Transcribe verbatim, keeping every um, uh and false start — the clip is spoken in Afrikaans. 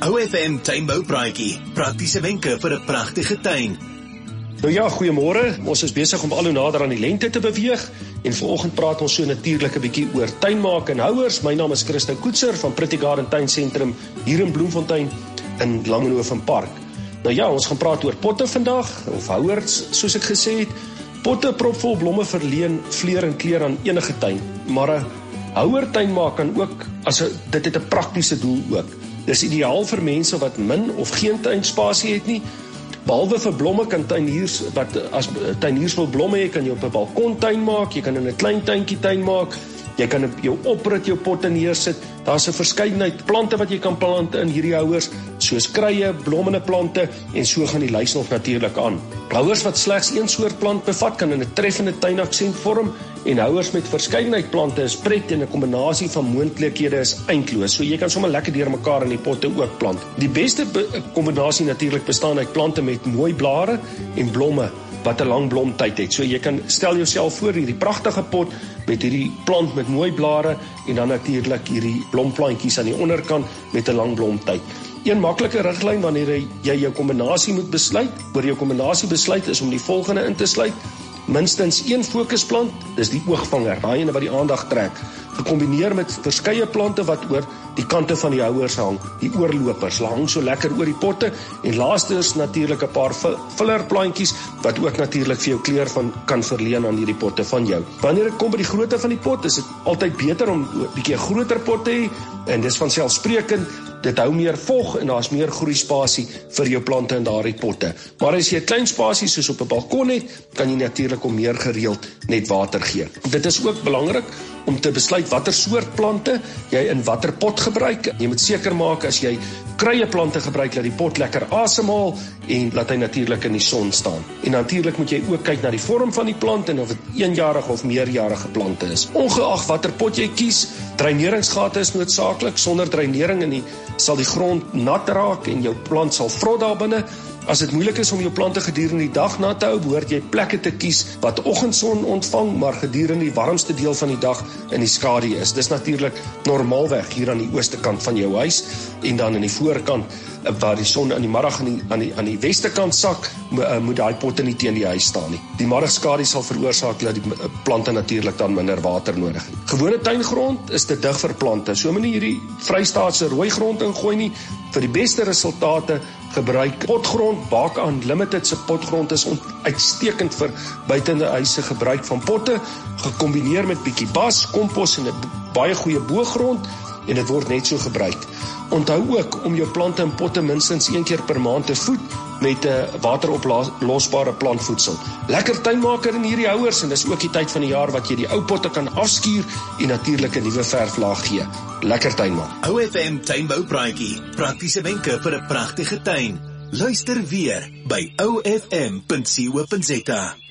O F M tuinboupraatjie, praktiese wenke vir 'n pragtige tuin. Nou ja, goeiemôre. Ons is besig om al hoe nader aan die lente te beweeg en vanoggend praat ons so natuurlik 'n bietjie oor tuinmaak en houers. My naam is Christo Koetser van Pretty Garden Tuinsentrum hier in Bloemfontein in Langehoven Park. Nou ja, ons gaan praat oor potte vandag, of houers, soos ek gesê het. Potte propvol blomme verleen vleur en kleur aan enige tuin, maar 'n houer tuinmaak kan ook, as a, dit het 'n praktiese doel ook. Dis ideaal vir mense wat min of geen tuinspasie het nie. Behalwe vir blomme kan tuiniers, wat as tuiniers wil blomme hê, kan jy op 'n balkon tuin maak, jy kan in 'n klein tuintjie tuin maak, jy kan op jou oprit jou potte neersit. Daar's 'n verskeidenheid plante wat jy kan plant in hierdie houers, soos kruie, blommende plante, en so gaan die lys nog natuurlik aan. Houers wat slegs een soort plant bevat, kan in 'n treffende tuinaksent vorm, en houers met verskeidenheid plante is pret, en 'n kombinasie van moontlikhede is eindloos. So jy kan sommer lekker deur mekaar in die potte ook plant. Die beste kombinasie natuurlik bestaan uit plante met mooi blare en blomme wat 'n lang blomtyd het. So jy kan stel jouself voor hierdie pragtige pot met hierdie plant met mooi blare en dan natuurlik hierdie blomplantjies aan die onderkant met 'n lang blomtyd. Een maklike riglyn wanneer jy jou kombinasie moet besluit, oor jou kombinasie besluit is om die volgende in te sluit. Minstens een fokusplant, dis die oogvanger, daai ene wat die aandag trek, gekombineer met verskeie plante wat oor die kante van die houers hang, die oorlopers, hang so lekker oor die potte, en laaste is natuurlik 'n paar fillerplantjies, wat ook natuurlik vir jou kleur van kan verleen aan hierdie potte van jou. Wanneer dit kom by die grootte van die pot, is dit altyd beter om 'n bietjie 'n groter pot te hê, en dis vanselfsprekend, dit hou meer vog en daar's meer groeispasie vir jou plante in daardie potte. Maar as jy 'n klein spasie soos op 'n balkon het, kan jy natuurlik om meer gereeld net water gee. Dit is ook belangrik om te besluit watter soort plante jy in watter pot gebruik. Jy moet seker maak as jy kruie plante gebruik, dat die pot lekker asemhaal en laat hy natuurlik in die son staan. En natuurlik moet jy ook kyk na die vorm van die plant en of dit eenjarige of meerjarige plante is. Ongeag watter pot jy kies, dreineringsgate is noodsaaklik. Sonder dreinering in die, sal die grond nat raak en jou plant sal vrot daar binne. As dit moeilik is om jou plante gedurende die dag nat te hou, behoort jy plekke te kies wat oggendson ontvang, maar gedurende die warmste deel van die dag in die skadu is. Dis natuurlik normaalweg hier aan die ooste kant van jou huis, en dan in die voorkant waar die son in die middag aan die, aan die, aan die weste kant sak, moet daai potte nie teen die huis staan nie. Die middagskadu sal veroorsaak dat die plante natuurlik dan minder water nodig het. Gewone tuingrond is te dig vir plante, so moenie hierdie Vrystaatse rooi grond ingooi nie. Vir die beste resultate gebruik potgrond. Bak Unlimited se potgrond is uitstekend vir buitende huise gebruik van potte, gekombineer met bietjie bas, kompos en 'n baie goeie boogrond, en dit word net so gebruik. Onthou ook om jou plante in potte minstens een keer per maand te voed met 'n uh, wateroplosbare plantvoedsel. Lekker tuinmaker in hierdie houers, en dis ook die tyd van die jaar wat jy die ou potte kan afskuur en natuurlik 'n nuwe verflaag gee. Lekker tuinmaak. O F M tuinboupraatjie, praktiese wenke vir 'n pragtige tuin. Luister weer by o f m punt co punt za.